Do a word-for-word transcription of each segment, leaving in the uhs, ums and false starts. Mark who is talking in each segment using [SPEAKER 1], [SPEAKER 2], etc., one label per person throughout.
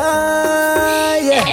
[SPEAKER 1] yeah.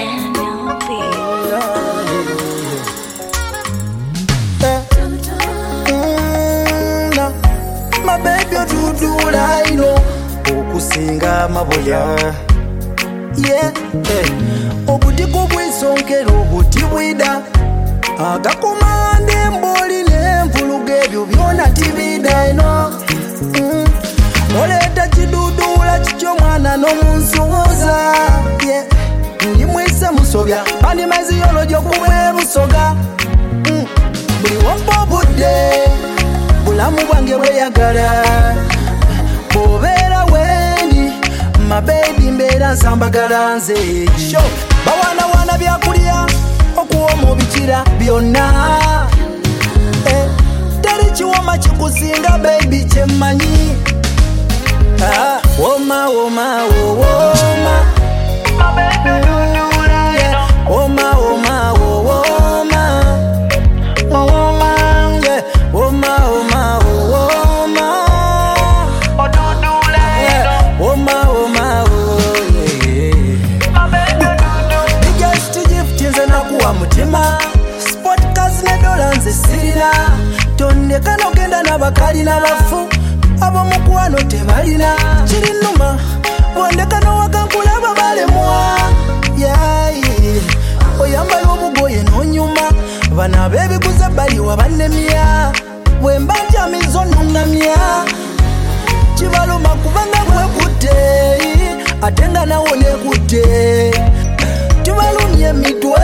[SPEAKER 1] My baby, you do what I know. Okusinga maboya. Yeah, hey. Obuti kubwisongera obuti bwida. Agakumande mboli n'envuluga ebyo byona tibida eno. Mm. Oleta kidudula kikyo mwana n'omunsuuza. Yeah. Ndi mwise musobya bandi maizi yolo gy'okuba ebusoga. Mm. Buli wampa obudde bulamu bwange bweyagala. Bobeera wendi my baby mbeera nsambagala nze. Sho bawana wana byakulya okuwoma obikira byonna. Eh, teri kiwoma kikusinga baby kyemmanyi. Ah, woma woma woma my baby dudula yeah. Woma woma woma woma yeah. Woma woma woma oh dudula yeah. Woma woma yeah. My baby dudula biggest gift nze nakuwa mutima. Sport cars ne dola nze sirina. Tondeka nogenda n'abakali n'abafu abo mukwano tebalina. Kiri nnuma bwondeka n'owakankulaba balemwa. Yeah, oyambala obugoye n'onyuma bano ab'ebiguze baliwa bannemya. Bwe mba njamizo nnuŋŋamya kibaluma kubanga gwekutte ate nga nawo neekutte tubalumye emitwe.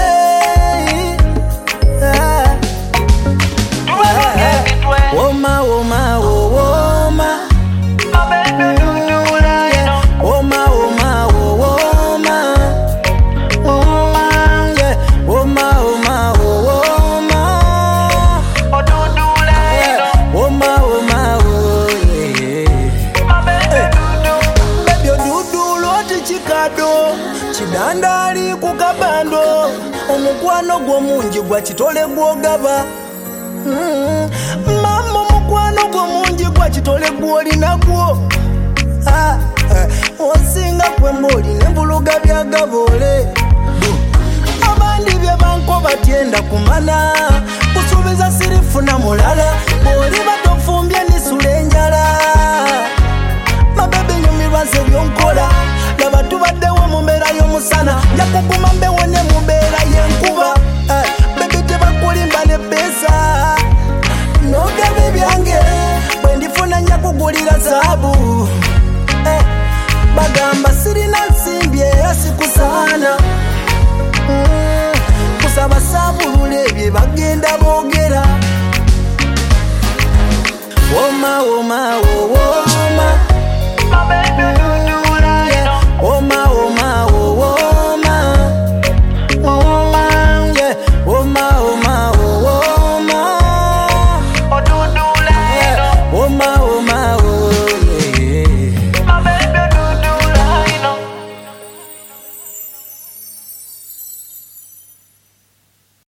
[SPEAKER 1] Woma woma woma woma woma woma woma yeah. Woma woma woma woma woma yeah. Baby odudula oti kikado kidandali ku kabando. Omukwano gw'omungi gwa kitole gw'ogaba. Mm. Mama mukwano gwo mungi gwa kitole gw'olina gwo. Ah, eh. Osinga kwemboli n'envuluga byagabole. Abandi bye banko batyenda kumala kusuubiza sirifuna mulala. Bw'oli batofumbye nisula enjala. Mabebe nyumirwa nze byonkola. Laba tubaddewo mu mbeera y'omusana. Nja kuguma mbewo ne mu mbeera y'enkuba. Eh, bebe tebakulimba ne besa. Nogabe byange bwe ndifuna nja kugulira zaabu. Eh, bagamba sirina nsimbi era sikusaana. Mm, kusaba saabulula ebye bagenda boogera. Woma woma woma